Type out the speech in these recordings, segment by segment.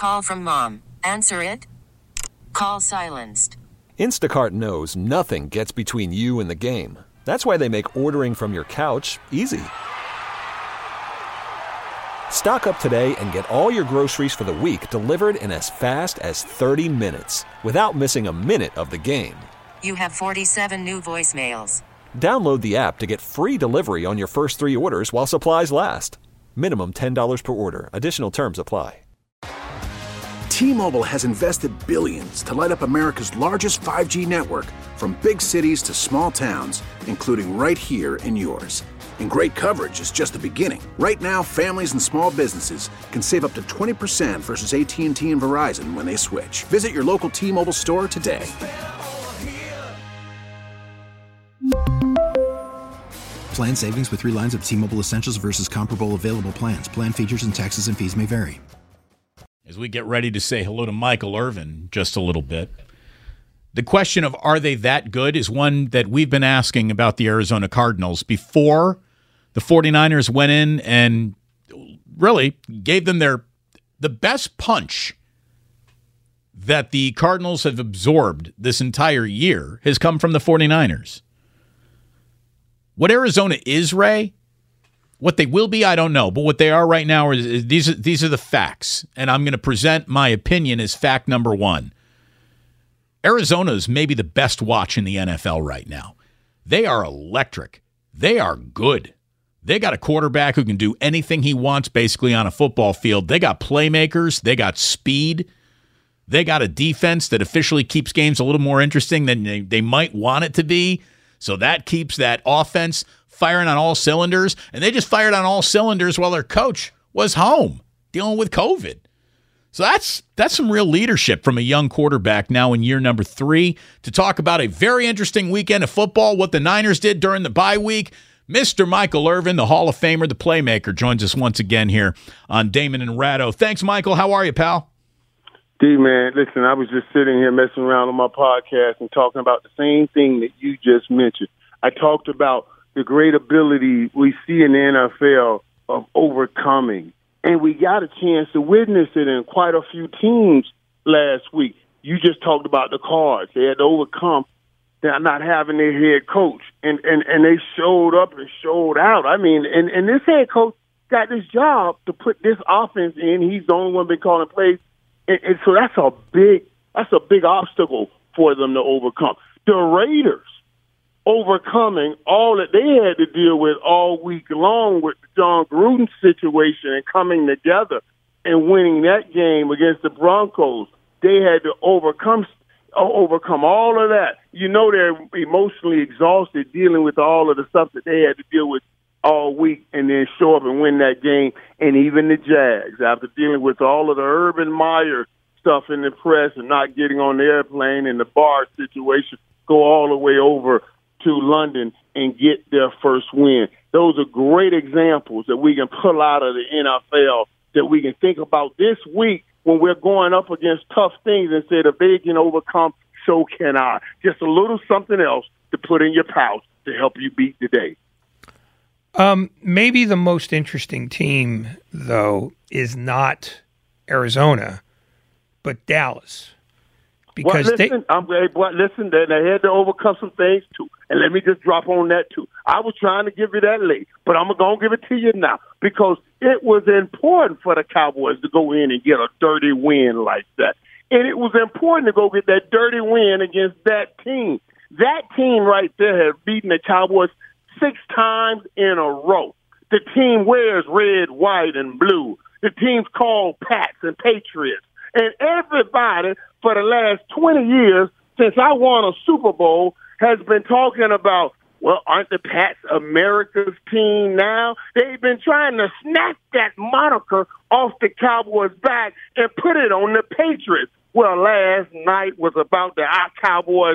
Call from mom. Answer it. Call silenced. Instacart knows nothing gets between you and the game. That's why they make ordering from your couch easy. Stock up today and get all your groceries for the week delivered in as fast as 30 minutes without missing a minute of the game. You have 47 new voicemails. Download the app to get free delivery on your first 3 orders while supplies last. Minimum $10 per order. Additional terms apply. T-Mobile has invested billions to light up America's largest 5G network, from big cities to small towns, including right here in yours. And great coverage is just the beginning. Right now, families and small businesses can save up to 20% versus AT&T and Verizon when they switch. Visit your local T-Mobile store today. Plan savings with 3 lines of T-Mobile Essentials versus comparable available plans. Plan features and taxes and fees may vary. As we get ready to say hello to Michael Irvin just a little bit, the question of are they that good is one that we've been asking about the Arizona Cardinals before the 49ers went in and really gave them the best punch that the Cardinals have absorbed this entire year has come from the 49ers. What Arizona is, Ray, what they will be, I don't know. But what they are right now is these are the facts. And I'm going to present my opinion as fact number 1. Arizona is maybe the best watch in the NFL right now. They are electric. They are good. They got a quarterback who can do anything he wants basically on a football field. They got playmakers. They got speed. They got a defense that officially keeps games a little more interesting than they might want it to be. So that keeps that offense firing on all cylinders. And they just fired on all cylinders while their coach was home dealing with COVID. So that's some real leadership from a young quarterback now in year number 3 to talk about a very interesting weekend of football, what the Niners did during the bye week. Mr. Michael Irvin, the Hall of Famer, the playmaker, joins us once again here on Damon and Ratto. Thanks, Michael. How are you, pal? D, man, listen, I was just sitting here messing around on my podcast and talking about the same thing that you just mentioned. I talked about the great ability we see in the NFL of overcoming. And we got a chance to witness it in quite a few teams last week. You just talked about the Cards. They had to overcome not having their head coach. And they showed up and showed out. I mean, and this head coach got this job to put this offense in. He's the only one been calling plays. And so that's a big obstacle for them to overcome. The Raiders overcoming all that they had to deal with all week long with the John Gruden situation and coming together and winning that game against the Broncos. They had to overcome all of that. You know they're emotionally exhausted dealing with all of the stuff that they had to deal with all week and then show up and win that game. And even the Jags, after dealing with all of the Urban Meyer stuff in the press and not getting on the airplane and the bar situation, go all the way over to London and get their first win. Those are great examples that we can pull out of the NFL that we can think about this week when we're going up against tough things and said, if they can overcome, so can I. Just a little something else to put in your pouch to help you beat the day. Maybe the most interesting team, though, is not Arizona, but Dallas. Because listen, they had to overcome some things, too. And let me just drop on that, too. I was trying to give you that late, but I'm going to give it to you now because it was important for the Cowboys to go in and get a dirty win like that. And it was important to go get that dirty win against that team. That team right there has beaten the Cowboys 6 times in a row. The team wears red, white, and blue. The team's called Pats and Patriots. And everybody for the last 20 years since I won a Super Bowl has been talking about, well, aren't the Pats America's team now? They've been trying to snap that moniker off the Cowboys' back and put it on the Patriots. Well, last night was about the Cowboys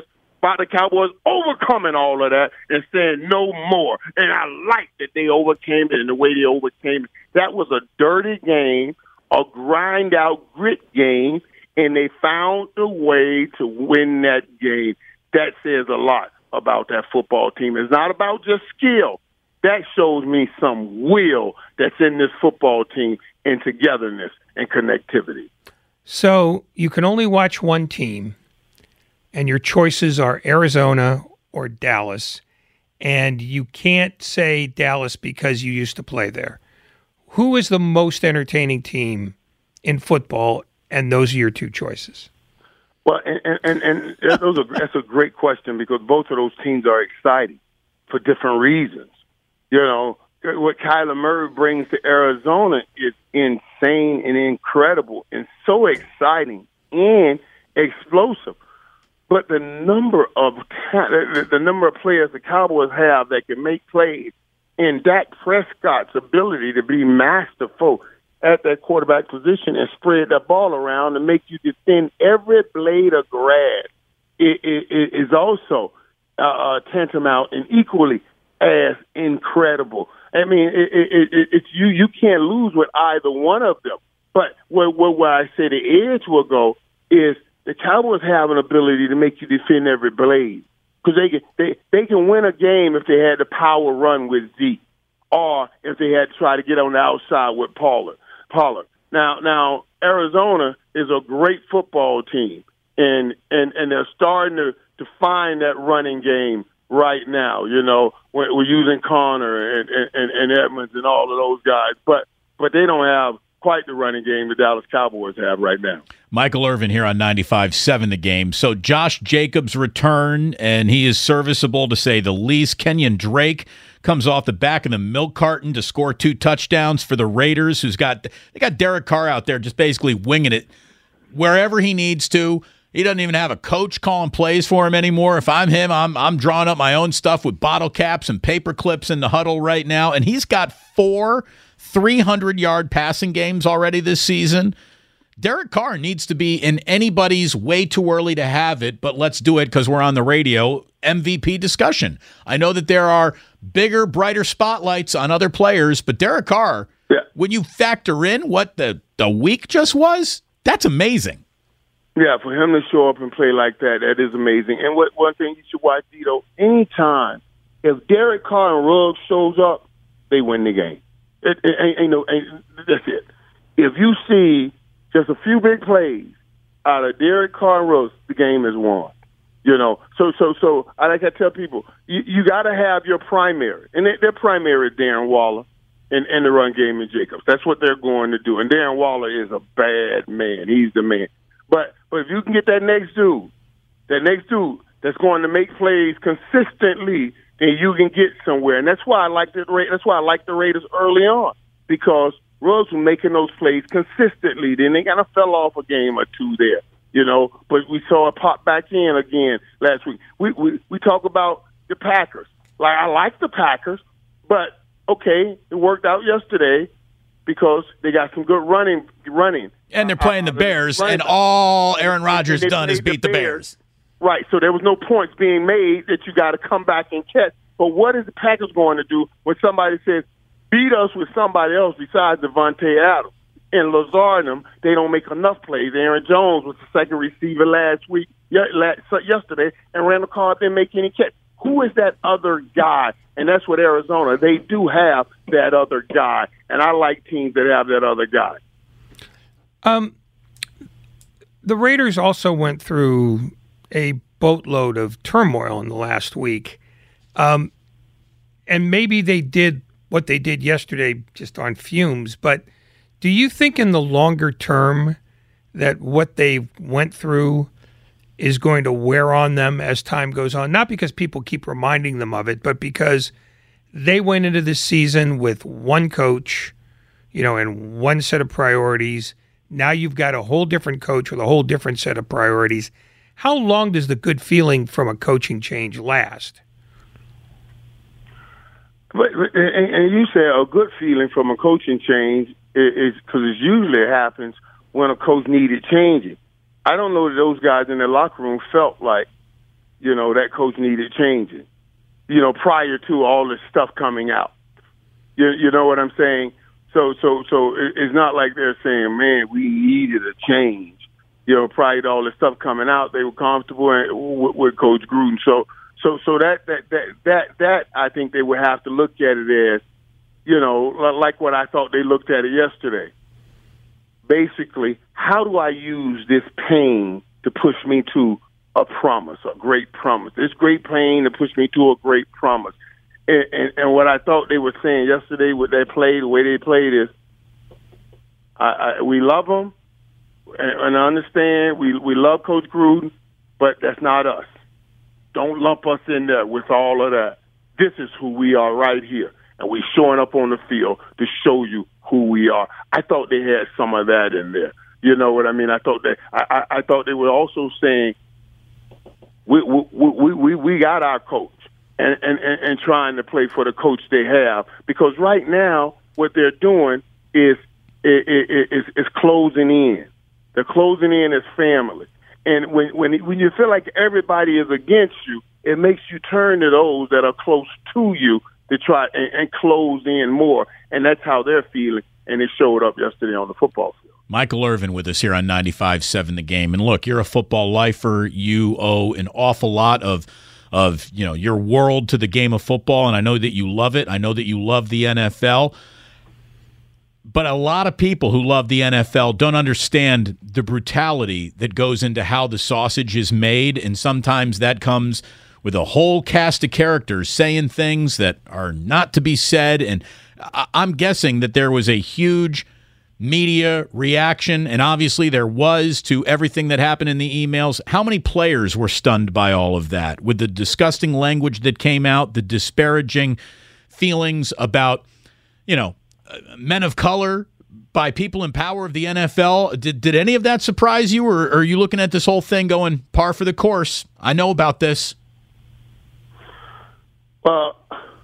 overcoming all of that and saying no more. And I like that they overcame it and the way they overcame it. That was a dirty game, a grind-out grit game, and they found a way to win that game. That says a lot about that football team. It's not about just skill. That shows me some will that's in this football team and togetherness and connectivity. So you can only watch one team, and your choices are Arizona or Dallas, and you can't say Dallas because you used to play there. Who is the most entertaining team in football, and those are your two choices? Well, and that's a great question because both of those teams are exciting for different reasons. You know, what Kyler Murray brings to Arizona is insane and incredible and so exciting and explosive. But the number of players the Cowboys have that can make plays, and Dak Prescott's ability to be masterful at that quarterback position and spread that ball around and make you defend every blade of grass is also tantamount and equally as incredible. I mean, it's you can't lose with either one of them. But where I say the edge will go is the Cowboys have an ability to make you defend every blade because they can win a game if they had the power run with Zeke or if they had to try to get on the outside with Pollard. Now Arizona is a great football team, and they're starting to find that running game right now. You know, we're using Connor and Edmonds and all of those guys, but they don't have quite the running game the Dallas Cowboys have right now. Michael Irvin here on 95.7 The Game. So Josh Jacobs returned, and he is serviceable to say the least. Kenyon Drake comes off the back of the milk carton to score 2 touchdowns for the Raiders, they got Derek Carr out there just basically winging it wherever he needs to. He doesn't even have a coach calling plays for him anymore. If I'm him, I'm drawing up my own stuff with bottle caps and paper clips in the huddle right now, and he's got 4 300-yard passing games already this season. Derek Carr needs to be in anybody's way too early to have it, but let's do it because we're on the radio, MVP discussion. I know that there are bigger, brighter spotlights on other players, but Derek Carr, when you factor in what the week just was, that's amazing. Yeah, for him to show up and play like that is amazing. And one thing you should watch, Dito, anytime, if Derek Carr and Ruggs shows up, they win the game. That's it. If you see just a few big plays out of Derek Carr and Ruggs, the game is won. You know, so I tell people, you got to have your primary, and their primary is Darren Waller and the run game in Jacobs. That's what they're going to do. And Darren Waller is a bad man. He's the man. But if you can get that next dude that's going to make plays consistently, then you can get somewhere. And that's why I like the Raiders early on, because Ruggs was making those plays consistently. Then they kind of fell off a game or two there, you know. But we saw it pop back in again last week. We talk about the Packers. Like, I like the Packers, but okay, it worked out yesterday because they got some good running. And they're playing the Bears, and all Aaron Rodgers done is beat the Bears. Right, so there was no points being made that you got to come back and catch. But what is the Packers going to do when somebody says, beat us with somebody else besides Devontae Adams? And Lazard and them, they don't make enough plays. Aaron Jones was the second receiver yesterday, and Randall Carr didn't make any catch. Who is that other guy? And that's what Arizona, they do have that other guy. And I like teams that have that other guy. The Raiders also went through a boatload of turmoil in the last week. And maybe they did what they did yesterday just on fumes, but do you think in the longer term that what they went through is going to wear on them as time goes on? Not because people keep reminding them of it, but because they went into this season with one coach, you know, and one set of priorities. Now you've got a whole different coach with a whole different set of priorities. How long does the good feeling from a coaching change last? And you say a good feeling from a coaching change is because it usually happens when a coach needed changing. I don't know that those guys in their locker room felt like, you know, that coach needed changing, you know, prior to all this stuff coming out. You know what I'm saying? So it's not like they're saying, man, we needed a change. You know, prior to all this stuff coming out, they were comfortable with Coach Gruden. So that I think they would have to look at it as, you know, like what I thought they looked at it yesterday. basically, how do I use this pain to push me to a promise, a great promise? This great pain to push me to a great promise. And what I thought they were saying yesterday, what they played, the way they played is, we love them, and I understand we love Coach Gruden, but that's not us. Don't lump us in there with all of that. This is who we are right here, and we're showing up on the field to show you who we are. I thought they had some of that in there. You know what I mean? I thought they were also saying we got our coach, and trying to play for the coach they have, because right now what they're doing is closing in. They're closing in as family. And when you feel like everybody is against you, it makes you turn to those that are close to you to try and close in more. And that's how they're feeling. And it showed up yesterday on the football field. Michael Irvin with us here on 95.7 The Game. And look, you're a football lifer. You owe an awful lot of your world to the game of football, and I know that you love it. I know that you love the NFL. But a lot of people who love the NFL don't understand the brutality that goes into how the sausage is made, and sometimes that comes with a whole cast of characters saying things that are not to be said. And I'm guessing that there was a huge media reaction, and obviously there was, to everything that happened in the emails. How many players were stunned by all of that, with the disgusting language that came out, the disparaging feelings about, men of color by people in power of the NFL? Did any of that surprise you, or are you looking at this whole thing going par for the course? I know about this. Well,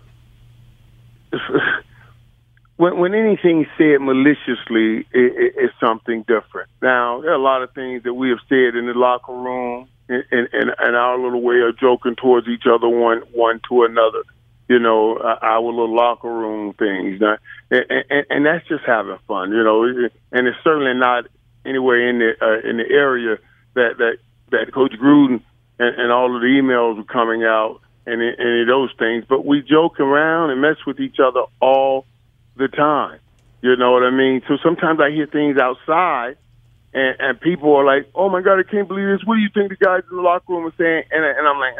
when anything's said maliciously, it's something different. Now, there are a lot of things that we have said in the locker room in our little way of joking towards each other, one to another. Our little locker room things. And that's just having fun, and it's certainly not anywhere in the area that Coach Gruden and all of the emails were coming out and any of those things. But we joke around and mess with each other all the time. You know what I mean? So sometimes I hear things outside and people are like, "Oh my God, I can't believe this. What do you think the guys in the locker room are saying?" And I'm like,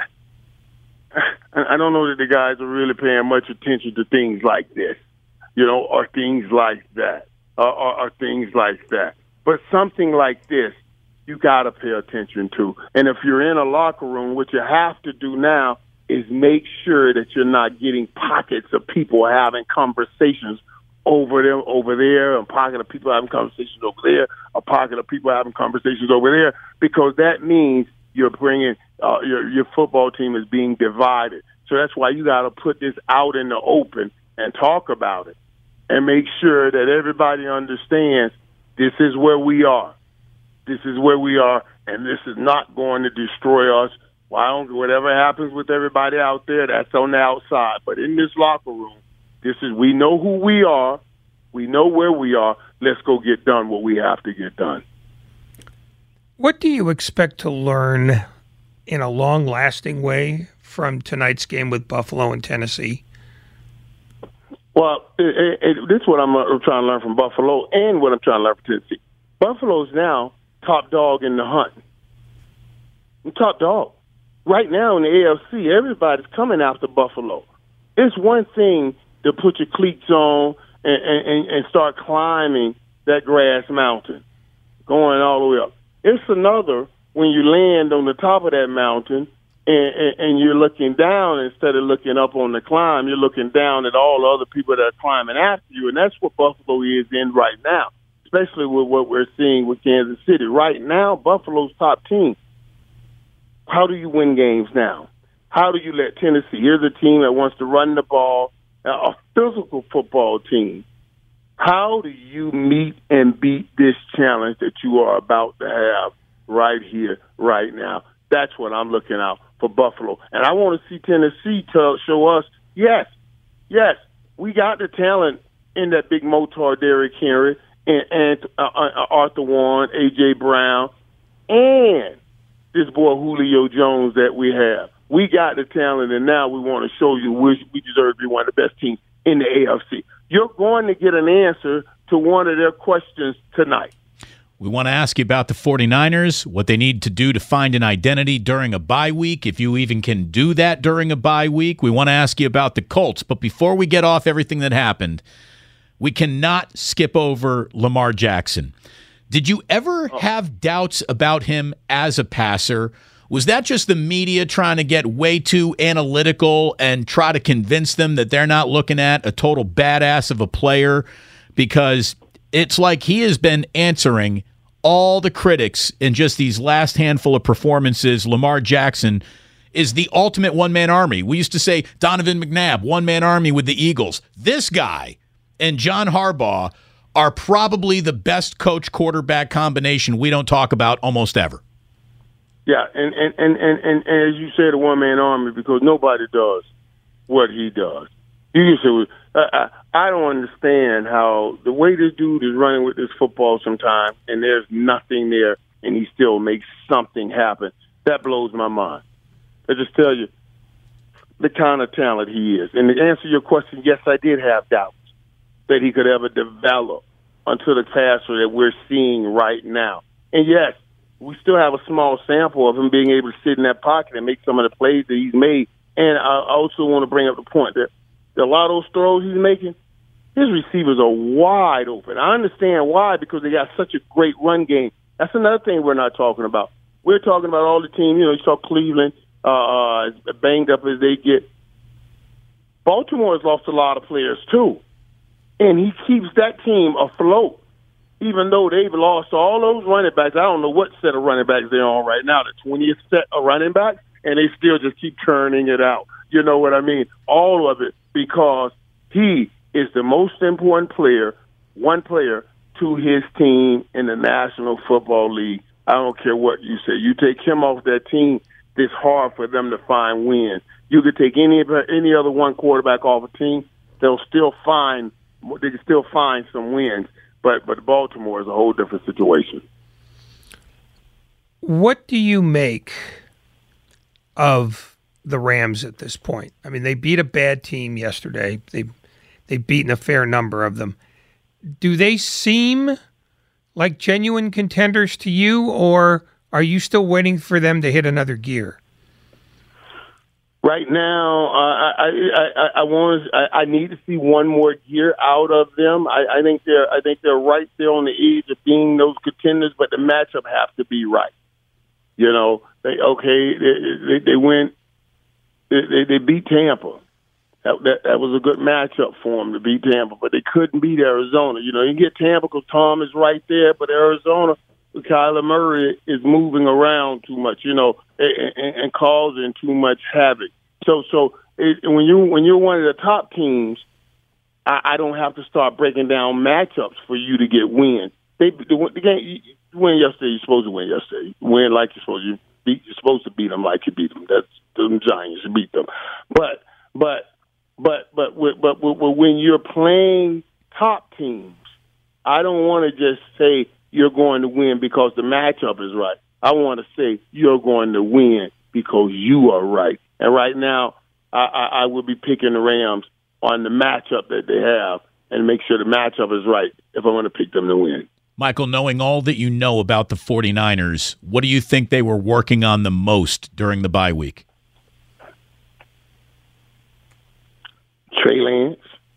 I don't know that the guys are really paying much attention to things like this, or things like that, or things like that. But something like this, you got to pay attention to. And if you're in a locker room, what you have to do now is make sure that you're not getting pockets of people having conversations over there, a pocket of people having conversations over there, a pocket of people having conversations over there, because that means you're bringing your football team is being divided. So that's why you got to put this out in the open and talk about it and make sure that everybody understands this is where we are. This is where we are, and this is not going to destroy us. Whatever happens with everybody out there, that's on the outside. But in this locker room, we know who we are. We know where we are. Let's go get done what we have to get done. What do you expect to learn in a long-lasting way from tonight's game with Buffalo and Tennessee? Well, this is what I'm trying to learn from Buffalo and what I'm trying to learn from Tennessee. Buffalo's now top dog in the hunt. Top dog. Right now in the AFC, everybody's coming after Buffalo. It's one thing to put your cleats on and start climbing that grass mountain, going all the way up. It's another when you land on the top of that mountain and you're looking down instead of looking up on the climb. You're looking down at all the other people that are climbing after you, and that's what Buffalo is in right now, especially with what we're seeing with Kansas City. Right now, Buffalo's top team. How do you win games now? How do you let Tennessee? Here's a team that wants to run the ball, a physical football team. How do you meet and beat this challenge that you are about to have right here, right now? That's what I'm looking out for Buffalo. And I want to see Tennessee show us, yes, we got the talent in that big Motar, Derrick Henry, and Arthur Warren, A.J. Brown, and this boy Julio Jones that we have. We got the talent, and now we want to show you we deserve to be one of the best teams in the AFC. You're going to get an answer to one of their questions tonight. We want to ask you about the 49ers, what they need to do to find an identity during a bye week, if you even can do that during a bye week. We want to ask you about the Colts. But before we get off everything that happened, we cannot skip over Lamar Jackson. Did you ever have doubts about him as a passer? Was that just the media trying to get way too analytical and try to convince them that they're not looking at a total badass of a player? Because it's like he has been answering all the critics in just these last handful of performances. Lamar Jackson is the ultimate one-man army. We used to say Donovan McNabb, one-man army with the Eagles. This guy and John Harbaugh are probably the best coach-quarterback combination we don't talk about almost ever. Yeah, and as you said, a one-man army, because nobody does what he does. You can say, I don't understand how the way this dude is running with this football sometimes, and there's nothing there, and he still makes something happen. That blows my mind. I just tell you the kind of talent he is. And to answer your question, yes, I did have doubts that he could ever develop until the passer that we're seeing right now. And yes, we still have a small sample of him being able to sit in that pocket and make some of the plays that he's made. And I also want to bring up the point that a lot of those throws he's making, his receivers are wide open. I understand why, because they got such a great run game. That's another thing we're not talking about. We're talking about all the teams. You saw Cleveland as banged up as they get. Baltimore has lost a lot of players, too. And he keeps that team afloat, even though they've lost all those running backs. I don't know what set of running backs they're on right now, the 20th set of running backs, and they still just keep turning it out. You know what I mean? All of it, because he is the most important player, one player, to his team in the National Football League. I don't care what you say. You take him off that team, it's hard for them to find wins. You could take any other one quarterback off a team, they can still find some wins. But Baltimore is a whole different situation. What do you make of the Rams at this point? I mean, they beat a bad team yesterday. They've beaten a fair number of them. Do they seem like genuine contenders to you, or are you still waiting for them to hit another gear? Right now, I need to see one more year out of them. I think they're right there on the edge of being those contenders, but the matchup has to be right. You know, they went, they beat Tampa. That was a good matchup for them to beat Tampa, but they couldn't beat Arizona. You know, you get Tampa because Tom is right there, but Arizona, Kyler Murray is moving around too much, you know, and causing too much havoc. So when you're one of the top teams, I don't have to start breaking down matchups for you to get wins. The game, you win yesterday, you're supposed to win yesterday. You win like you're supposed to. You're supposed to beat them like you beat them. That's the Giants. You beat them, but when you're playing top teams, I don't want to just say you're going to win because the matchup is right. I want to say you're going to win because you are right. And right now, I will be picking the Rams on the matchup that they have and make sure the matchup is right if I want to pick them to win. Michael, knowing all that you know about the 49ers, what do you think they were working on the most during the bye week? Trey Lance.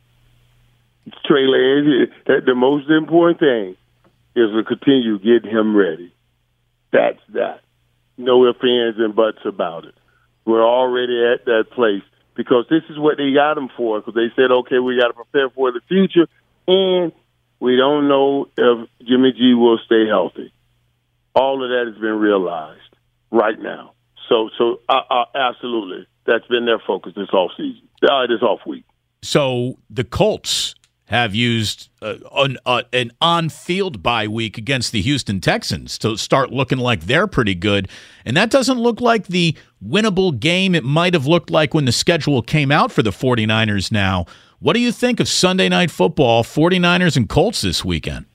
The most important thing is to continue getting him ready. That's that. No ifs, ands, and buts about it. We're already at that place because this is what they got him for. Because they said, okay, we got to prepare for the future, and we don't know if Jimmy G will stay healthy. All of that has been realized right now. So absolutely, that's been their focus this off week. So the Colts have used an on-field bye week against the Houston Texans to start looking like they're pretty good. And that doesn't look like the winnable game it might have looked like when the schedule came out for the 49ers now. What do you think of Sunday Night Football, 49ers and Colts this weekend?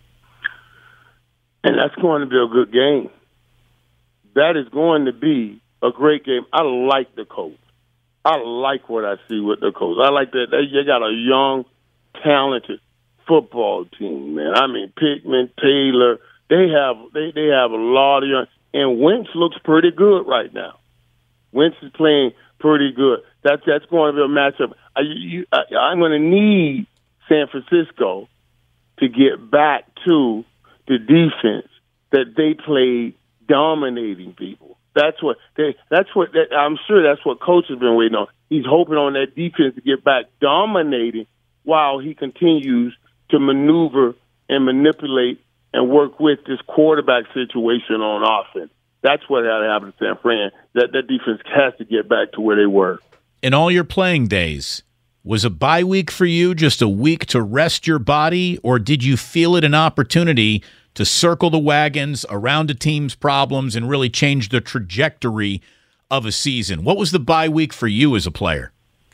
And that's going to be a good game. That is going to be a great game. I like the Colts. I like what I see with the Colts. I like that they got a young, talented football team, man. I mean, Pittman, Taylor, They have a lot of young, and Wentz looks pretty good right now. Wentz is playing pretty good. That's going to be a matchup. I'm going to need San Francisco to get back to the defense that they played dominating people. I'm sure that's what coach has been waiting on. He's hoping on that defense to get back dominating while he continues to maneuver and manipulate and work with this quarterback situation on offense. That's what had to happen to San Fran. That defense has to get back to where they were. In all your playing days, was a bye week for you just a week to rest your body, or did you feel it an opportunity to circle the wagons around a team's problems and really change the trajectory of a season? What was the bye week for you as a player?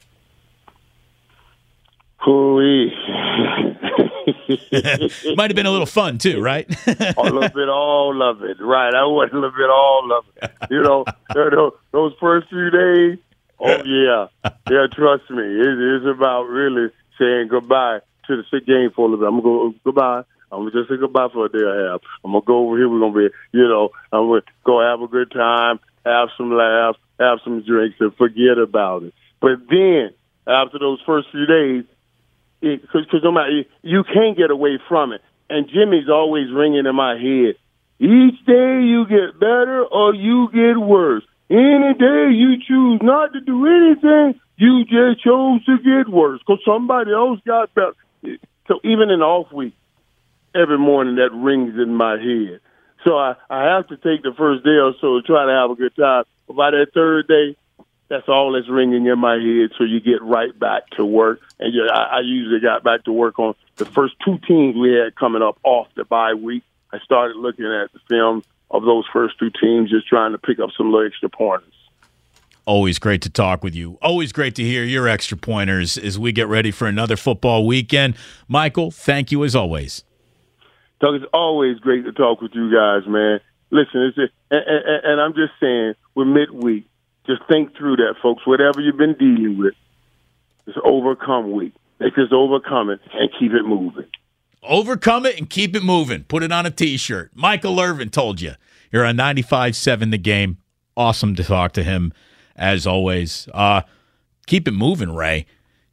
Might have been a little fun too, right? A little bit, all of it. Right. I was a little bit, all of it. You know, those first few days, oh, yeah. Yeah, trust me. It's about really saying goodbye to the sick game for a little bit. I'm going to go goodbye. I'm going to just say goodbye for a day and a half. I'm going to go over here. We're going to be, I'm going to go have a good time, have some laughs, have some drinks, and forget about it. But then, after those first few days, because no matter, you can't get away from it. And Jimmy's always ringing in my head. Each day you get better or you get worse. Any day you choose not to do anything, you just chose to get worse because somebody else got better. So even in the off week, every morning that rings in my head. So I have to take the first day or so to try to have a good time. But by that third day, that's all that's ringing in my head, so you get right back to work. And I usually got back to work on the first two teams we had coming up off the bye week. I started looking at the film of those first two teams, just trying to pick up some little extra pointers. Always great to talk with you. Always great to hear your extra pointers as we get ready for another football weekend. Michael, thank you as always. Doug, it's always great to talk with you guys, man. Listen, and I'm just saying, we're midweek. Just think through that, folks. Whatever you've been dealing with, just overcome week. Just overcome it and keep it moving. Overcome it and keep it moving. Put it on a T-shirt. Michael Irvin told you. You're on 95.7 The Game. Awesome to talk to him, as always. Keep it moving, Ray.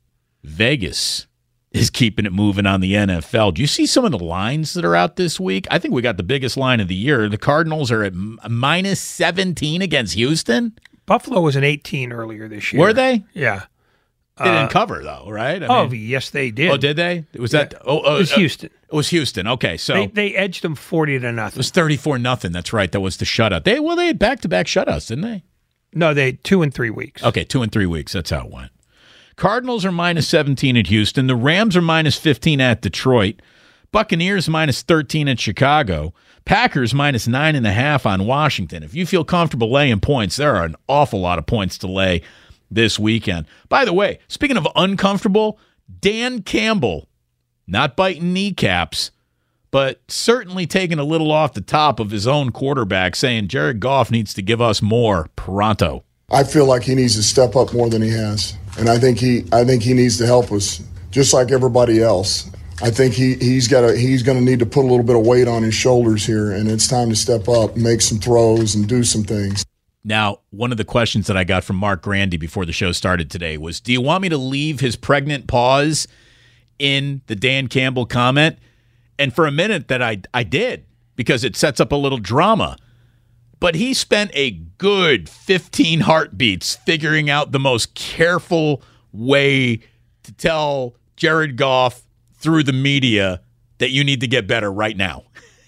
Vegas is keeping it moving on the NFL. Do you see some of the lines that are out this week? I think we got the biggest line of the year. The Cardinals are at minus 17 against Houston. Buffalo was an 18 earlier this year. Were they? Yeah. They didn't cover, though, right? I mean, yes, they did. Oh, did they? Was that? It was Houston. It was Houston. Okay, so they edged them 40-0. It was 34-0. That's right. That was the shutout. They had back-to-back shutouts, didn't they? No, they had 2 and 3 weeks. Okay, 2 and 3 weeks. That's how it went. Cardinals are minus 17 at Houston. The Rams are minus 15 at Detroit. Buccaneers minus 13 at Chicago. Packers minus 9.5 on Washington. If you feel comfortable laying points, there are an awful lot of points to lay this weekend. By the way, speaking of uncomfortable, Dan Campbell, not biting kneecaps, but certainly taking a little off the top of his own quarterback, saying Jared Goff needs to give us more pronto. I feel like he needs to step up more than he has, and I think he needs to help us, just like everybody else. I think he's going to need to put a little bit of weight on his shoulders here, and it's time to step up, make some throws, and do some things. Now, one of the questions that I got from Mark Grandy before the show started today was, do you want me to leave his pregnant pause in the Dan Campbell comment? And for a minute that I did, because it sets up a little drama. But he spent a good 15 heartbeats figuring out the most careful way to tell Jared Goff through the media that you need to get better right now.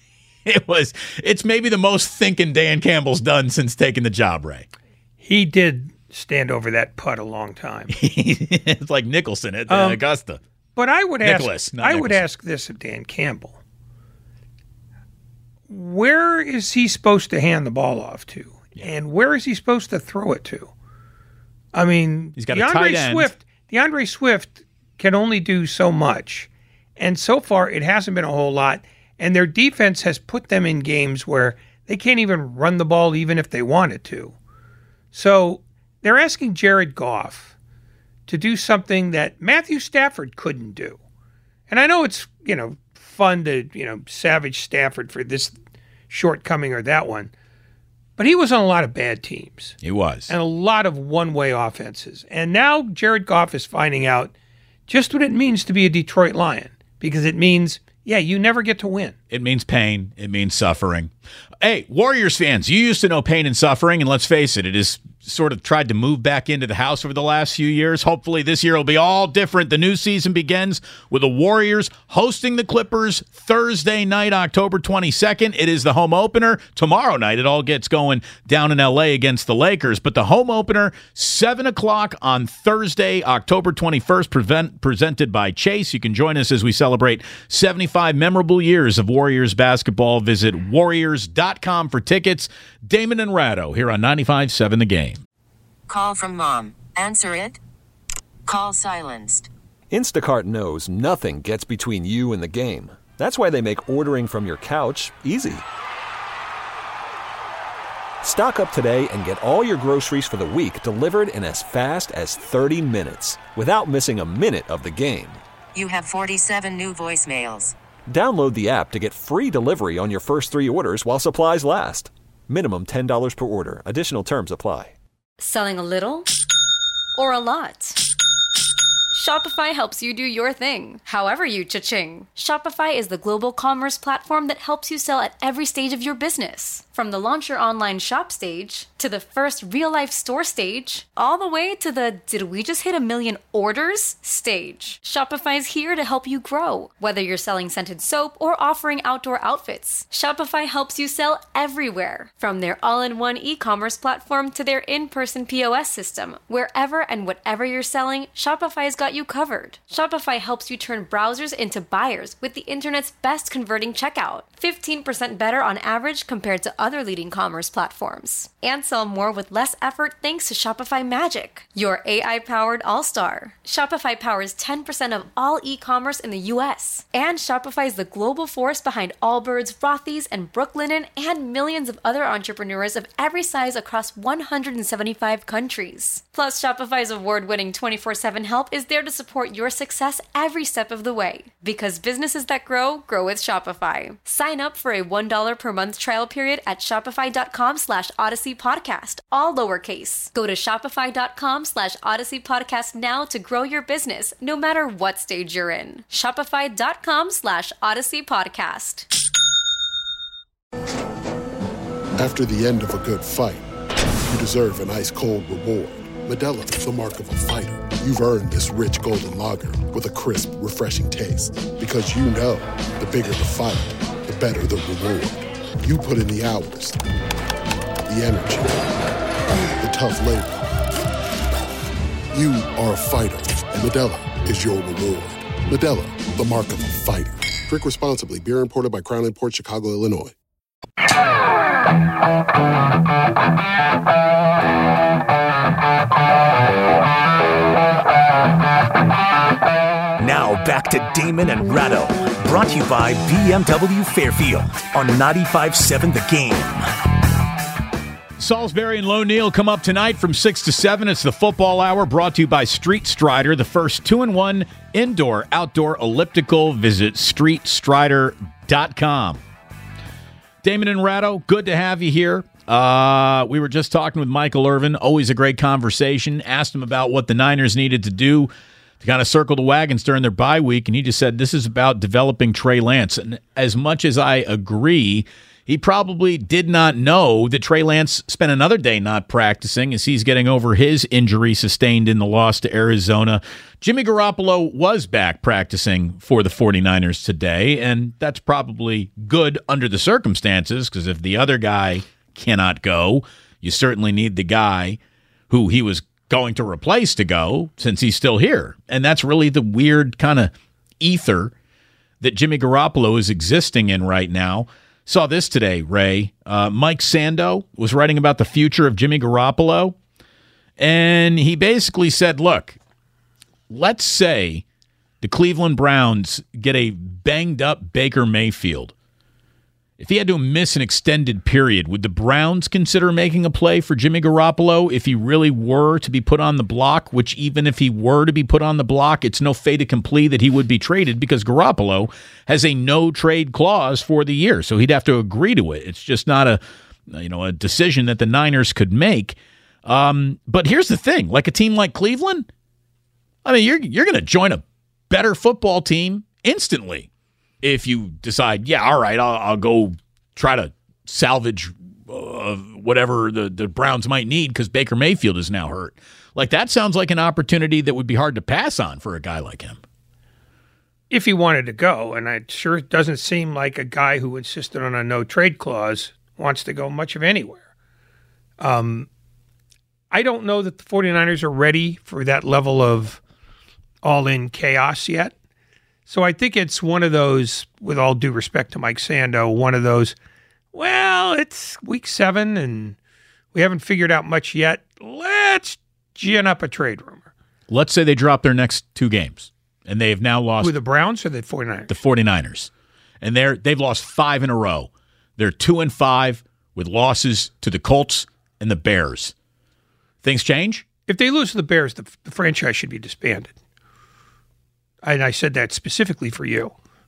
It's maybe the most thinking Dan Campbell's done since taking the job, Ray. He did stand over that putt a long time. It's like Nicholson at Augusta. But I would would ask this of Dan Campbell. Where is he supposed to hand the ball off to? Yeah. And where is he supposed to throw it to? I mean, he's got a tight end. DeAndre Swift can only do so much. And so far, it hasn't been a whole lot. And their defense has put them in games where they can't even run the ball even if they wanted to. So they're asking Jared Goff to do something that Matthew Stafford couldn't do. And I know it's, fun to, savage Stafford for this shortcoming or that one. But he was on a lot of bad teams. He was. And a lot of one-way offenses. And now Jared Goff is finding out just what it means to be a Detroit Lion, because it means, you never get to win. It means pain. It means suffering. Hey, Warriors fans, you used to know pain and suffering, and let's face it, it is sort of tried to move back into the house over the last few years. Hopefully this year will be all different. The new season begins with the Warriors hosting the Clippers Thursday night, October 22nd. It is the home opener. Tomorrow night, it all gets going down in L.A. against the Lakers. But the home opener, 7 o'clock on Thursday, October 21st, presented by Chase. You can join us as we celebrate 75 memorable years of Warriors basketball. Visit warriors.com for tickets. Damon and Ratto here on 95.7 The Game. Call from mom. Answer it. Call silenced. Instacart knows nothing gets between you and the game. That's why they make ordering from your couch easy. Stock up today and get all your groceries for the week delivered in as fast as 30 minutes without missing a minute of the game. You have 47 new voicemails. Download the app to get free delivery on your first 3 orders while supplies last. Minimum $10 per order. Additional terms apply. Selling a little or a lot? Shopify helps you do your thing, however you cha-ching. Shopify is the global commerce platform that helps you sell at every stage of your business. From the launch your online shop stage, to the first real-life store stage, all the way to the did we just hit 1 million orders stage. Shopify is here to help you grow. Whether you're selling scented soap or offering outdoor outfits, Shopify helps you sell everywhere. From their all-in-one e-commerce platform to their in-person POS system, wherever and whatever you're selling, Shopify's got you covered. Shopify helps you turn browsers into buyers with the internet's best converting checkout. 15% better on average compared to other leading commerce platforms. And sell more with less effort thanks to Shopify Magic, your AI-powered all-star. Shopify powers 10% of all e-commerce in the U.S. And Shopify is the global force behind Allbirds, Rothy's, and Brooklinen, and millions of other entrepreneurs of every size across 175 countries. Plus, Shopify's award-winning 24/7 help is there to support your success every step of the way. Because businesses that grow, grow with Shopify. Sign up for a $1 per month trial period at shopify.com/Odyssey Podcast, all lowercase. Go to shopify.com/Odyssey Podcast now to grow your business, no matter what stage you're in. Shopify.com/Odyssey Podcast. After the end of a good fight, you deserve an ice-cold reward. Modelo is the mark of a fighter. You've earned this rich golden lager with a crisp, refreshing taste. Because you know, the bigger the fight, the better the reward. You put in the hours, the energy, the tough labor. You are a fighter, and Modelo is your reward. Modelo, the mark of a fighter. Drink responsibly. Beer imported by Crown Imports, Chicago, Illinois. Now back to Damon and Ratto, brought to you by BMW Fairfield on 95.7 The Game. Salisbury and Lone Neal come up tonight from 6 to 7. It's the football hour brought to you by Street Strider, the first 2-in-1 indoor-outdoor elliptical. Visit streetstrider.com. Damon and Ratto, good to have you here. We were just talking with Michael Irvin. Always a great conversation. Asked him about what the Niners needed to do to kind of circle the wagons during their bye week, and he just said this is about developing Trey Lance. And as much as I agree, he probably did not know that Trey Lance spent another day not practicing as he's getting over his injury sustained in the loss to Arizona. Jimmy Garoppolo was back practicing for the 49ers today, and that's probably good under the circumstances, because if the other guy cannot go, you certainly need the guy who he was going to replace to go, since he's still here. And that's really the weird kind of ether that Jimmy Garoppolo is existing in right now. Saw this today, Ray. Mike Sando was writing about the future of Jimmy Garoppolo, and he basically said, look, let's say the Cleveland Browns get a banged-up Baker Mayfield. If he had to miss an extended period, would the Browns consider making a play for Jimmy Garoppolo if he really were to be put on the block, which even if he were to be put on the block, it's no fait accompli that he would be traded because Garoppolo has a no-trade clause for the year, so he'd have to agree to it. It's just not a decision that the Niners could make. But here's the thing, like a team like Cleveland, I mean, you're going to join a better football team instantly. If you decide, yeah, all right, I'll go try to salvage whatever the Browns might need because Baker Mayfield is now hurt. Like, that sounds like an opportunity that would be hard to pass on for a guy like him. If he wanted to go, and it sure doesn't seem like a guy who insisted on a no-trade clause wants to go much of anywhere. I don't know that the 49ers are ready for that level of all-in chaos yet. So I think it's one of those, with all due respect to Mike Sando, one of those, well, it's week 7 and we haven't figured out much yet. Let's gin up a trade rumor. Let's say they drop their next 2 games and they have now lost. Who, the Browns or the 49ers? The 49ers. And they've lost 5 in a row. They're 2-5 with losses to the Colts and the Bears. Things change? If they lose to the Bears, the franchise should be disbanded. And I said that specifically for you.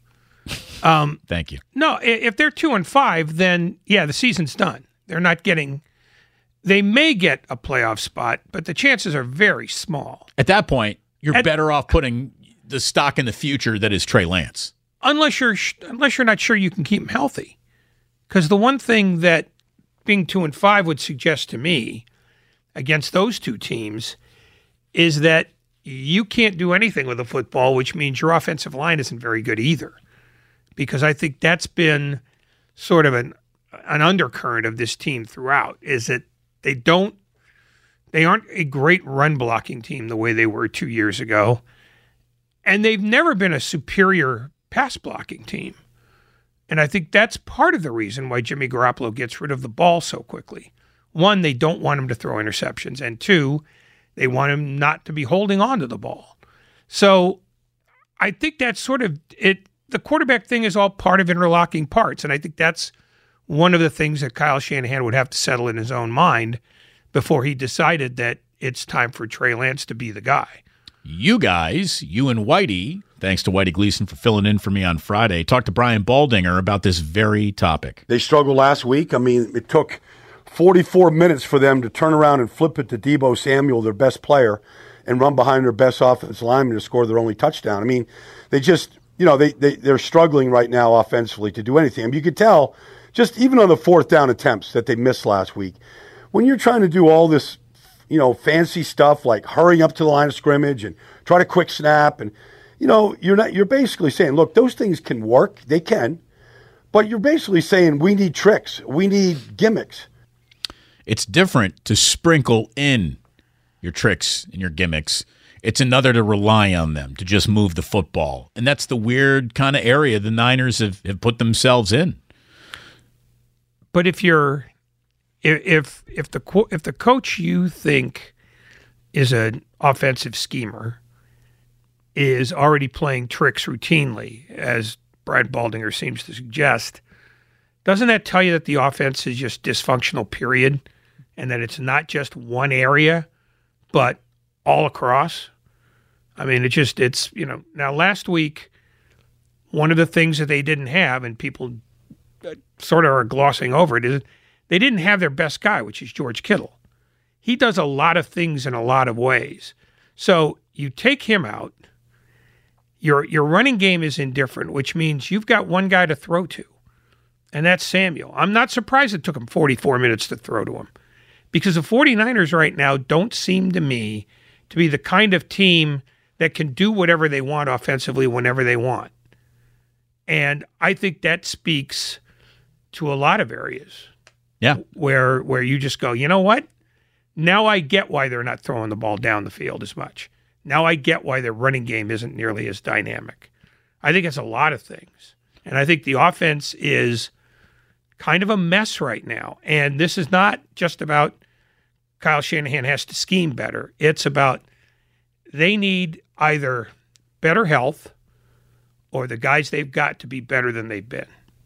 Thank you. No, if they're 2-5, then yeah, the season's done. They're not getting. They may get a playoff spot, but the chances are very small. At that point, you're better off putting the stock in the future that is Trey Lance, unless you're not sure you can keep him healthy. Because the one thing that being 2-5 would suggest to me against those 2 teams is that you can't do anything with the football, which means your offensive line isn't very good either. Because I think that's been sort of an undercurrent of this team throughout, is that they aren't a great run blocking team the way they were 2 years ago. And they've never been a superior pass blocking team. And I think that's part of the reason why Jimmy Garoppolo gets rid of the ball so quickly. 1, they don't want him to throw interceptions. And 2, they want him not to be holding on to the ball. So I think that's sort of it. The quarterback thing is all part of interlocking parts. And I think that's one of the things that Kyle Shanahan would have to settle in his own mind before he decided that it's time for Trey Lance to be the guy. You guys, you and Whitey, thanks to Whitey Gleason for filling in for me on Friday, talked to Brian Baldinger about this very topic. They struggled last week. I mean, it took 44 minutes for them to turn around and flip it to Deebo Samuel, their best player, and run behind their best offensive lineman to score their only touchdown. I mean, they just, they're struggling right now offensively to do anything. I mean, you could tell, just even on the 4th down attempts that they missed last week, when you're trying to do all this, fancy stuff like hurrying up to the line of scrimmage and try to quick snap, and, you're basically saying, look, those things can work. They can. But you're basically saying we need tricks. We need gimmicks. It's different to sprinkle in your tricks and your gimmicks. It's another to rely on them, to just move the football. And that's the weird kind of area the Niners have put themselves in. But if the coach you think is an offensive schemer is already playing tricks routinely, as Brad Baldinger seems to suggest, doesn't that tell you that the offense is just dysfunctional, period? And that it's not just one area, but all across. I mean, now last week, one of the things that they didn't have, and people sort of are glossing over it, is they didn't have their best guy, which is George Kittle. He does a lot of things in a lot of ways. So you take him out, your running game is indifferent, which means you've got one guy to throw to, and that's Samuel. I'm not surprised it took him 44 minutes to throw to him. Because the 49ers right now don't seem to me to be the kind of team that can do whatever they want offensively whenever they want. And I think that speaks to a lot of areas. Yeah. Where you just go, you know what? Now I get why they're not throwing the ball down the field as much. Now I get why their running game isn't nearly as dynamic. I think it's a lot of things. And I think the offense is kind of a mess right now. And this is not just about Kyle Shanahan has to scheme better. It's about they need either better health or the guys they've got to be better than they've been.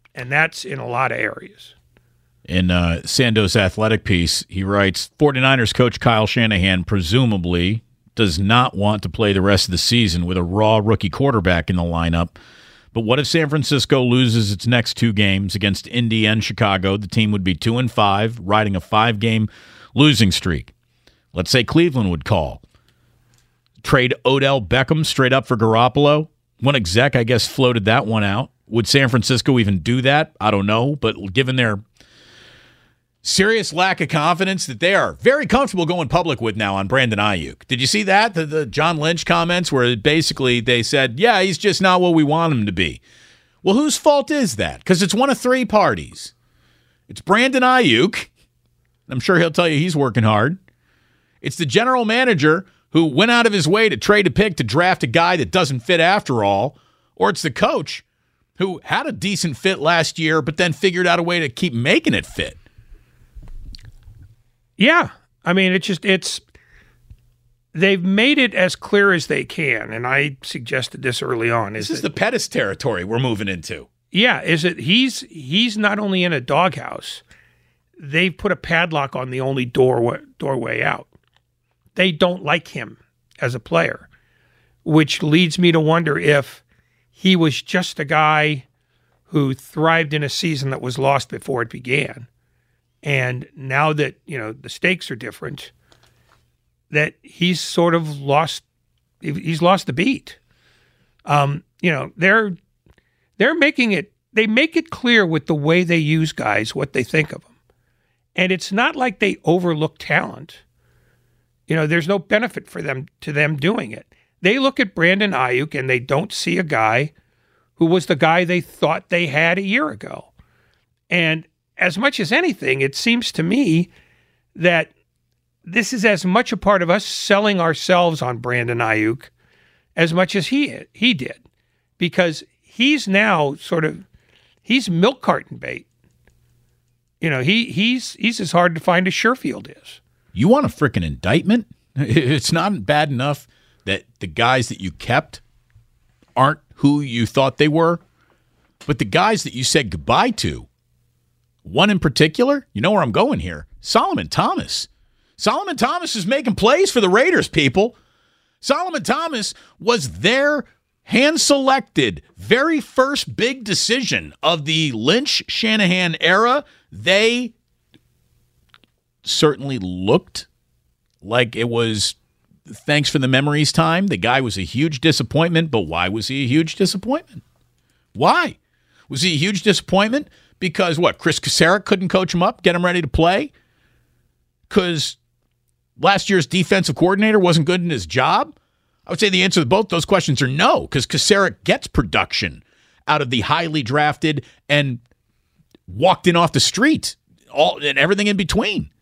And that's in a lot of areas. In Sando's athletic piece, he writes, 49ers coach Kyle Shanahan presumably does not want to play the rest of the season with a raw rookie quarterback in the lineup. But what if San Francisco loses its next 2 games against Indy and Chicago? The team would be 2-5, riding a 5-game losing streak. Let's say Cleveland would call. Trade Odell Beckham straight up for Garoppolo. One exec, I guess, floated that one out. Would San Francisco even do that? I don't know. But given their serious lack of confidence that they are very comfortable going public with now on Brandon Ayuk. Did you see that? The John Lynch comments where basically they said, yeah, he's just not what we want him to be. Well, whose fault is that? Because it's one of 3 parties. It's Brandon Ayuk. I'm sure he'll tell you he's working hard. It's the general manager who went out of his way to trade a pick to draft a guy that doesn't fit after all. Or it's the coach who had a decent fit last year but then figured out a way to keep making it fit. Yeah. I mean, they've made it as clear as they can, and I suggested this early on. This is the Pettis territory we're moving into. Yeah, he's not only in a doghouse, they've put a padlock on the only doorway out. They don't like him as a player, which leads me to wonder if he was just a guy who thrived in a season that was lost before it began. And now that, the stakes are different, that he's sort of lost the beat. They're making it, they make it clear with the way they use guys, what they think of them. And it's not like they overlook talent. There's no benefit to them doing it. They look at Brandon Ayuk and they don't see a guy who was the guy they thought they had a year ago. And as much as anything, it seems to me that this is as much a part of us selling ourselves on Brandon Ayuk as much as he did, because he's now he's milk carton bait. He's as hard to find as Sherfield is. You want a freaking indictment? It's not bad enough that the guys that you kept aren't who you thought they were, but the guys that you said goodbye to, one in particular, you know where I'm going here, Solomon Thomas. Solomon Thomas is making plays for the Raiders, people. Solomon Thomas was their hand-selected, very first big decision of the Lynch-Shanahan era. They certainly looked like it was thanks for the memories time. The guy was a huge disappointment, but why was he a huge disappointment? Why? Was he a huge disappointment? Because what, Chris Kasarik couldn't coach him up, get him ready to play? Because last year's defensive coordinator wasn't good in his job? I would say the answer to both those questions are no, because Kasarik gets production out of the highly drafted and walked in off the street, all and everything in between.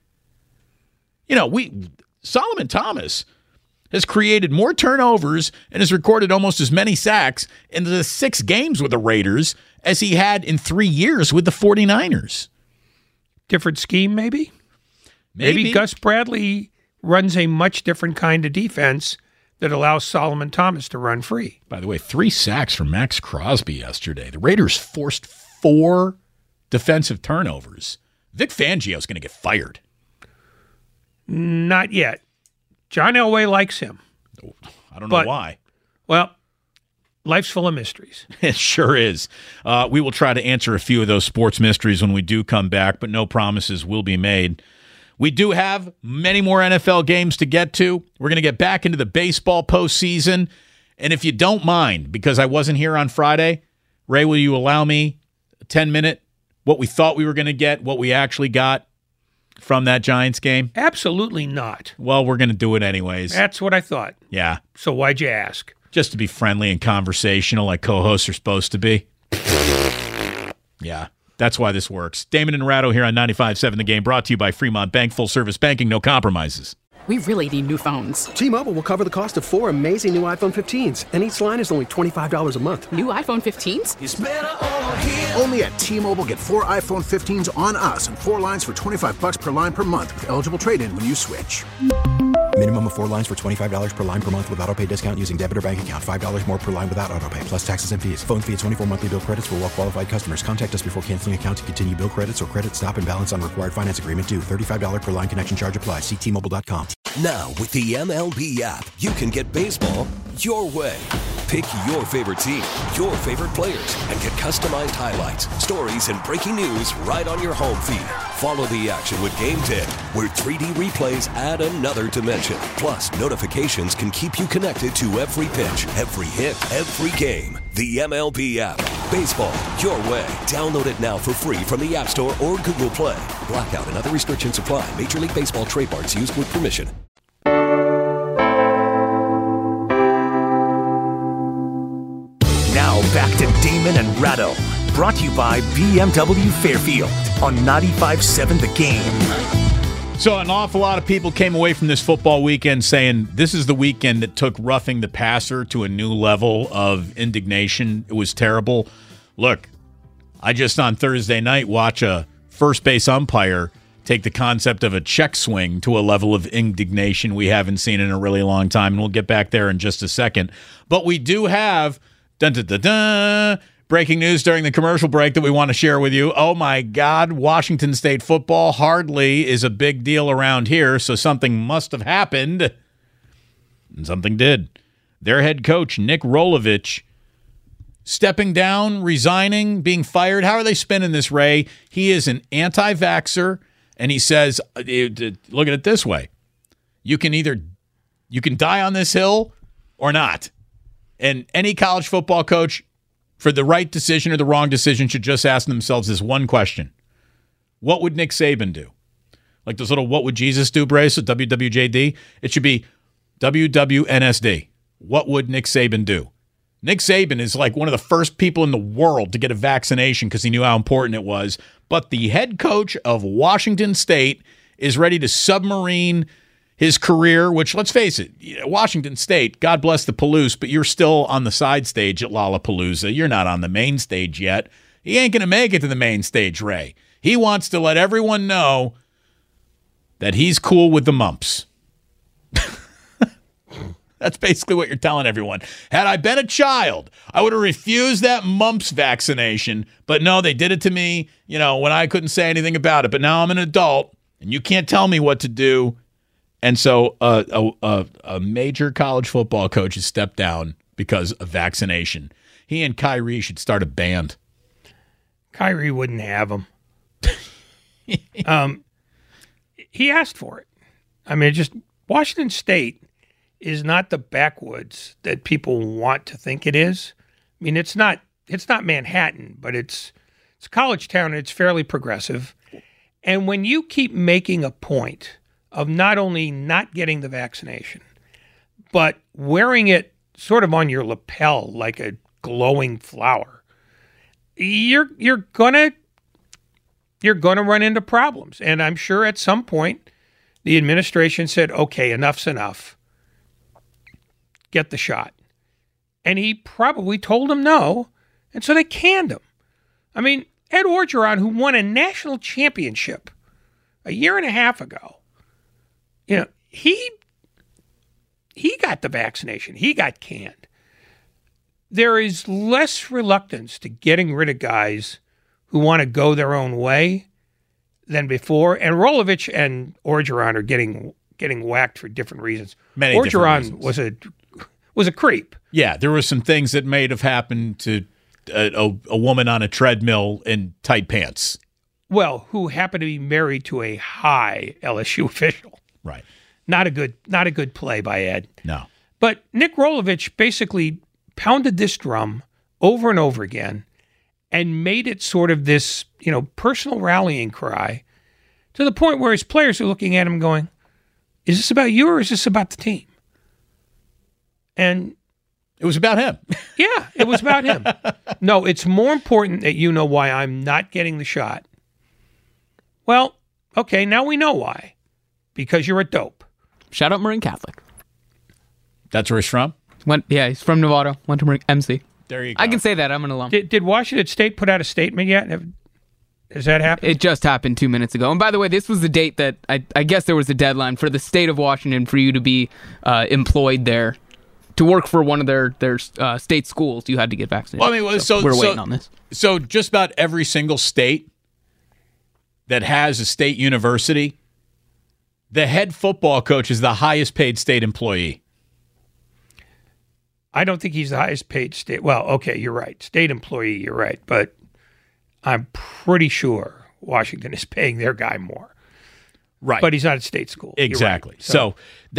Solomon Thomas has created more turnovers and has recorded almost as many sacks in the 6 games with the Raiders as he had in 3 years with the 49ers. Different scheme, maybe? Maybe Gus Bradley runs a much different kind of defense that allows Solomon Thomas to run free. By the way, 3 sacks from Max Crosby yesterday. The Raiders forced 4 defensive turnovers. Vic Fangio's going to get fired. Not yet. John Elway likes him. I don't know why. Well, life's full of mysteries. It sure is. We will try to answer a few of those sports mysteries when we do come back, but no promises will be made. We do have many more NFL games to get to. We're going to get back into the baseball postseason. And if you don't mind, because I wasn't here on Friday, Ray, will you allow me a 10-minute, what we thought we were going to get, what we actually got from that Giants game? Absolutely not. Well, we're going to do it anyways. That's what I thought. Yeah. So why'd you ask? Just to be friendly and conversational like co-hosts are supposed to be. Yeah. That's why this works. Damon and Ratto here on 95.7 The Game, brought to you by Fremont Bank. Full service banking, no compromises. We really need new phones. T-Mobile will cover the cost of 4 amazing new iPhone 15s, and each line is only $25 a month. New iPhone 15s? It's better over here. Only at T-Mobile, get 4 iPhone 15s on us and 4 lines for $25 per line per month with eligible trade-in when you switch. Minimum of 4 lines for $25 per line per month with autopay discount using debit or bank account. $5 more per line without autopay, plus taxes and fees. Phone fee at 24 monthly bill credits for well qualified customers. Contact us before canceling account to continue bill credits or credit stop and balance on required finance agreement due. $35 per line connection charge applies. See T-Mobile.com. Now, with the MLB app, you can get baseball your way. Pick your favorite team, your favorite players, and get customized highlights, stories, and breaking news right on your home feed. Follow the action with Game Day, where 3D replays add another dimension. Plus, notifications can keep you connected to every pitch, every hit, every game. The MLB app. Baseball your way. Download it now for free from the App Store or Google Play. Blackout and other restrictions apply. Major League Baseball trademarks used with permission. Now back to Damon and Ratto. Brought to you by BMW Fairfield on 95.7 The Game. So an awful lot of people came away from this football weekend saying this is the weekend that took roughing the passer to a new level of indignation. It was terrible. Look, I just on Thursday night watch a first base umpire take the concept of a check swing to a level of indignation we haven't seen in a really long time, and we'll get back there in just a second. But we do have breaking news during the commercial break that we want to share with you. Oh, my God. Washington State football hardly is a big deal around here, so something must have happened. And something did. Their head coach, Nick Rolovich, stepping down, resigning, being fired. How are they spinning this, Ray? He is an anti-vaxxer, and he says, look at it this way. You can die on this hill or not. And any college football coach, for the right decision or the wrong decision, should just ask themselves this one question. What would Nick Saban do? Like those little what would Jesus do bracelet, WWJD? It should be WWNSD. What would Nick Saban do? Nick Saban is like one of the first people in the world to get a vaccination because he knew how important it was. But the head coach of Washington State is ready to submarine his career, which, let's face it, Washington State, God bless the Palouse, but you're still on the side stage at Lollapalooza. You're not on the main stage yet. He ain't going to make it to the main stage, Ray. He wants to let everyone know that he's cool with the mumps. That's basically what you're telling everyone. Had I been a child, I would have refused that mumps vaccination, but no, they did it to me, when I couldn't say anything about it. But now I'm an adult, and you can't tell me what to do. And so a major college football coach has stepped down because of vaccination. He and Kyrie should start a band. Kyrie wouldn't have him. He asked for it. I mean, just Washington State is not the backwoods that people want to think it is. I mean, it's not Manhattan, but it's a college town and it's fairly progressive. And when you keep making a point of not only not getting the vaccination, but wearing it sort of on your lapel like a glowing flower, you're gonna run into problems. And I'm sure at some point the administration said, okay, enough's enough. Get the shot. And he probably told them no, and so they canned him. I mean, Ed Orgeron, who won a national championship a year and a half ago, he got the vaccination. He got canned. There is less reluctance to getting rid of guys who want to go their own way than before. And Rolovich and Orgeron are getting whacked for different reasons. Orgeron was a creep. Yeah, there were some things that may have happened to a woman on a treadmill in tight pants. Well, who happened to be married to a high LSU official. Right. Not a good play by Ed. No. But Nick Rolovich basically pounded this drum over and over again and made it sort of this, personal rallying cry to the point where his players are looking at him going, is this about you or is this about the team? And it was about him. Yeah, it was about him. No, it's more important that you know why I'm not getting the shot. Well, okay, now we know why. Because you're a dope. Shout out Marin Catholic. That's where he's from? He's from Nevada. Went to Marin MC. There you go. I can say that. I'm an alum. Did Washington State put out a statement yet? Has that happened? It just happened 2 minutes ago. And by the way, this was the date that I guess there was a deadline for the state of Washington for you to be employed there. To work for one of their state schools, you had to get vaccinated. Well, I mean, so we're waiting on this. So just about every single state that has a state university, the head football coach is the highest paid state employee. I don't think he's the highest paid state. Well, okay, you're right. State employee, you're right. But I'm pretty sure Washington is paying their guy more. Right. But he's not at state school. Exactly. Right. So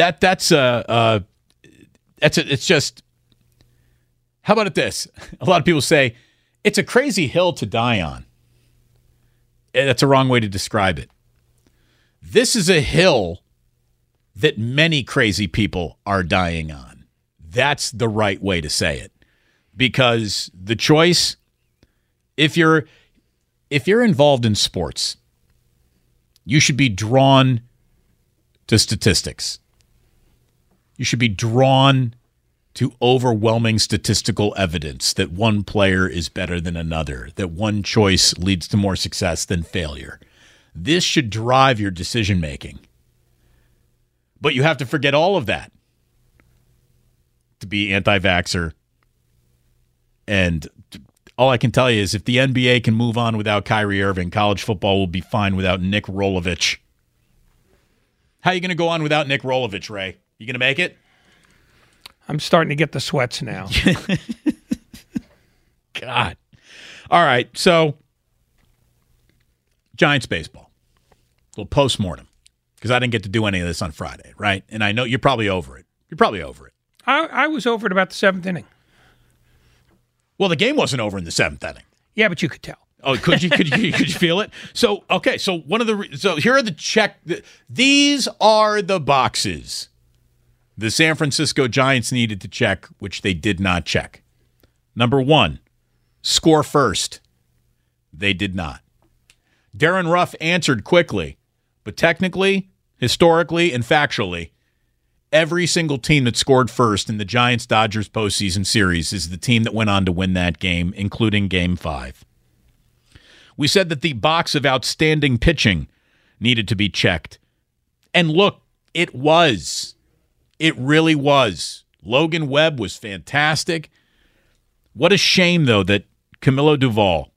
it's just, how about it this? A lot of people say it's a crazy hill to die on. That's a wrong way to describe it. This is a hill that many crazy people are dying on. That's the right way to say it. Because the choice, if you're involved in sports, you should be drawn to statistics. You should be drawn to overwhelming statistical evidence that one player is better than another, that one choice leads to more success than failure. This should drive your decision-making. But you have to forget all of that to be anti-vaxxer. And all I can tell you is if the NBA can move on without Kyrie Irving, college football will be fine without Nick Rolovich. How are you going to go on without Nick Rolovich, Ray? You going to make it? I'm starting to get the sweats now. God. All right, so Giants baseball. A little postmortem, because I didn't get to do any of this on Friday, right? And I know you're probably over it. I was over at about the seventh inning. Well, the game wasn't over in the seventh inning. Yeah, but you could tell. Oh, could you feel it? So, okay, so here are these are the boxes the San Francisco Giants needed to check, which they did not check. Number 1, score first. They did not. Darren Ruff answered quickly, but technically, historically, and factually, every single team that scored first in the Giants-Dodgers postseason series is the team that went on to win that game, including Game 5. We said that the box of outstanding pitching needed to be checked. And look, it was. It really was. Logan Webb was fantastic. What a shame, though, that Camilo Duvall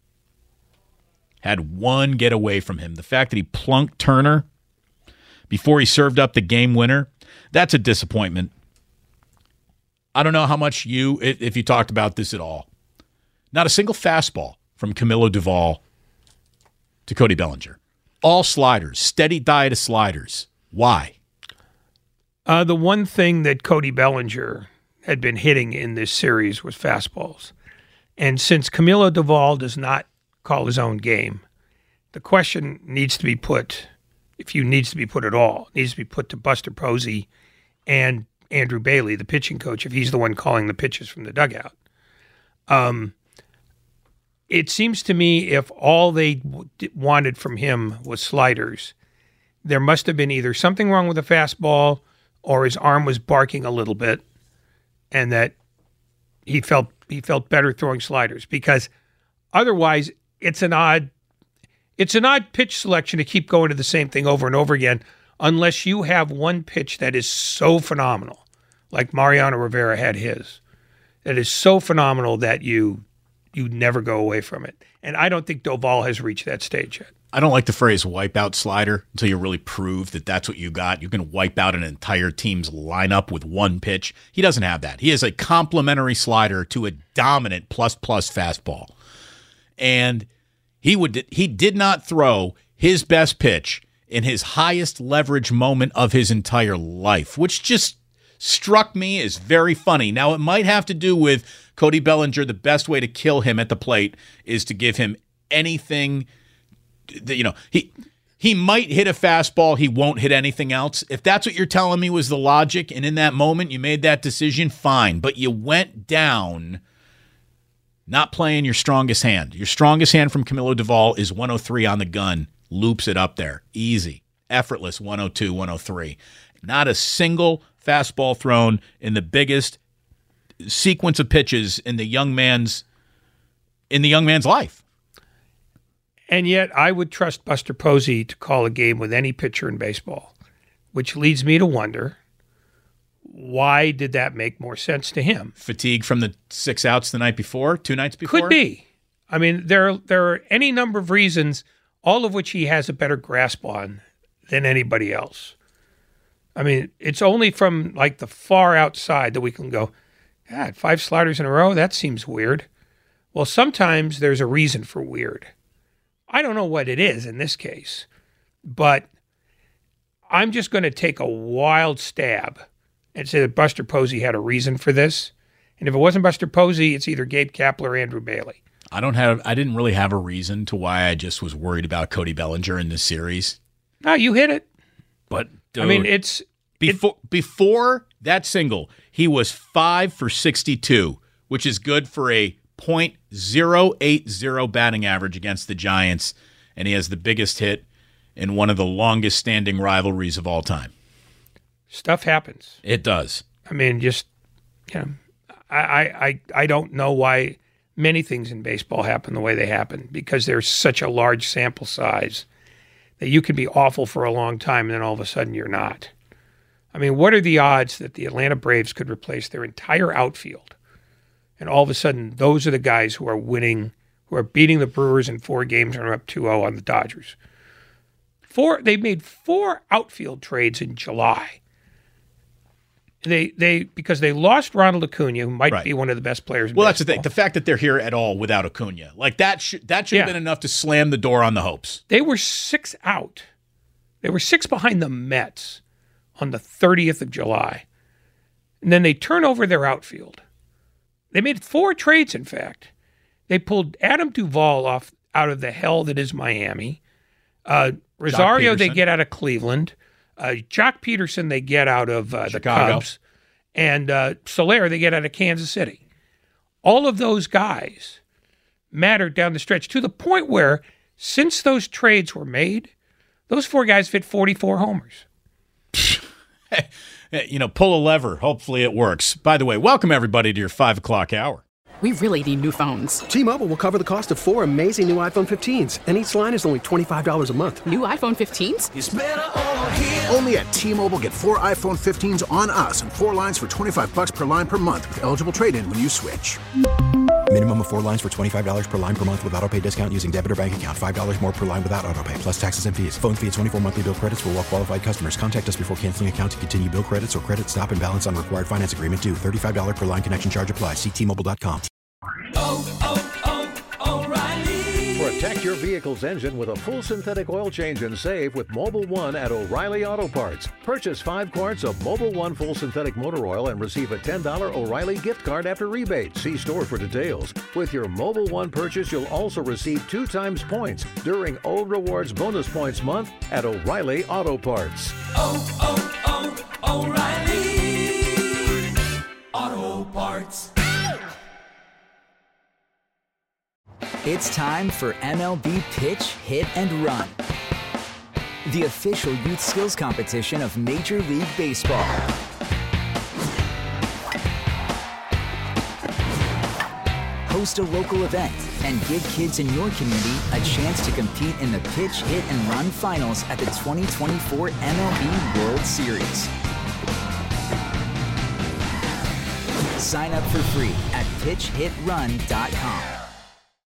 had one get away from him. The fact that he plunked Turner before he served up the game winner, that's a disappointment. I don't know how much if you talked about this at all. Not a single fastball from Camilo Duvall to Cody Bellinger. All sliders, steady diet of sliders. Why? The one thing that Cody Bellinger had been hitting in this series was fastballs. And since Camilo Duvall does not call his own game, the question needs to be put, if you needs to be put at all, needs to be put to Buster Posey and Andrew Bailey, the pitching coach, if he's the one calling the pitches from the dugout. It seems to me if all they wanted from him was sliders, there must have been either something wrong with the fastball or his arm was barking a little bit and that he felt better throwing sliders, because otherwise it's an odd pitch selection to keep going to the same thing over and over again unless you have one pitch that is so phenomenal, like Mariano Rivera had his, that is so phenomenal that you never go away from it. And I don't think Duvall has reached that stage yet. I don't like the phrase wipeout slider until you really prove that that's what you got. You can wipe out an entire team's lineup with one pitch. He doesn't have that. He has a complementary slider to a dominant plus fastball. And he did not throw his best pitch in his highest leverage moment of his entire life, which just struck me as very funny. Now, it might have to do with Cody Bellinger. The best way to kill him at the plate is to give him anything that, he might hit a fastball, he won't hit anything else. If that's what you're telling me was the logic, and in that moment you made that decision, fine. But you went down not playing your strongest hand. Your strongest hand from Camilo Duvall is 103 on the gun. Loops it up there. Easy. Effortless 102, 103. Not a single fastball thrown in the biggest sequence of pitches in the young man's life. And yet I would trust Buster Posey to call a game with any pitcher in baseball, which leads me to wonder, why did that make more sense to him? Fatigue from the 6 outs the night before, 2 nights before? Could be. I mean, there are any number of reasons, all of which he has a better grasp on than anybody else. I mean, it's only from like the far outside that we can go, God, 5 sliders in a row? That seems weird. Well, sometimes there's a reason for weird. I don't know what it is in this case, but I'm just going to take a wild stab and say that Buster Posey had a reason for this. And if it wasn't Buster Posey, it's either Gabe Kapler or Andrew Bailey. I didn't really have a reason to why I just was worried about Cody Bellinger in this series. No, you hit it. But dude, I mean, it's before that single, he was 5 for 62, which is good for a .080 batting average against the Giants, and he has the biggest hit in one of the longest standing rivalries of all time. Stuff happens. It does. I mean, just, you know, I don't know why many things in baseball happen the way they happen, because there's such a large sample size that you can be awful for a long time and then all of a sudden you're not. I mean, what are the odds that the Atlanta Braves could replace their entire outfield? And all of a sudden, those are the guys who are winning, who are beating the Brewers in 4 games and are up 2-0 on the Dodgers. They made 4 outfield trades in July. Because they lost Ronald Acuna, who might be one of the best players in baseball. That's the thing. The fact that they're here at all without Acuna, like that should have been enough to slam the door on the hopes. They were 6 out. They were 6 behind the Mets on the 30th of July. And then they turn over their outfield. They made 4 trades, in fact. They pulled Adam Duvall out of the hell that is Miami. Rosario they get out of Cleveland. Jock Peterson they get out of the Cubs. And Soler they get out of Kansas City. All of those guys mattered down the stretch to the point where, since those trades were made, those 4 guys fit 44 homers. You know, pull a lever. Hopefully it works. By the way, welcome everybody to your 5 o'clock hour. We really need new phones. T-Mobile will cover the cost of 4 amazing new iPhone 15s, and each line is only $25 a month. New iPhone 15s? It's better over here. Only at T-Mobile, get 4 iPhone 15s on us and 4 lines for $25 per line per month with eligible trade-in when you switch. Minimum of 4 lines for $25 per line per month with autopay discount using debit or bank account. $5 more per line without autopay, plus taxes and fees. Phone fee at 24 monthly bill credits for well-qualified customers. Contact us before canceling account to continue bill credits or credit stop and balance on required finance agreement due. $35 per line connection charge applies. See T-Mobile.com. O'Reilly. Protect your vehicle's engine with a full synthetic oil change and save with Mobil 1 at O'Reilly Auto Parts. Purchase 5 quarts of Mobil 1 full synthetic motor oil and receive a $10 O'Reilly gift card after rebate. See store for details. With your Mobil 1 purchase, you'll also receive 2 times points during O Rewards Bonus Points Month at O'Reilly Auto Parts. O'Reilly Auto Parts. It's time for MLB Pitch, Hit, and Run, the official youth skills competition of Major League Baseball. Host a local event and give kids in your community a chance to compete in the Pitch, Hit, and Run finals at the 2024 MLB World Series. Sign up for free at pitchhitrun.com.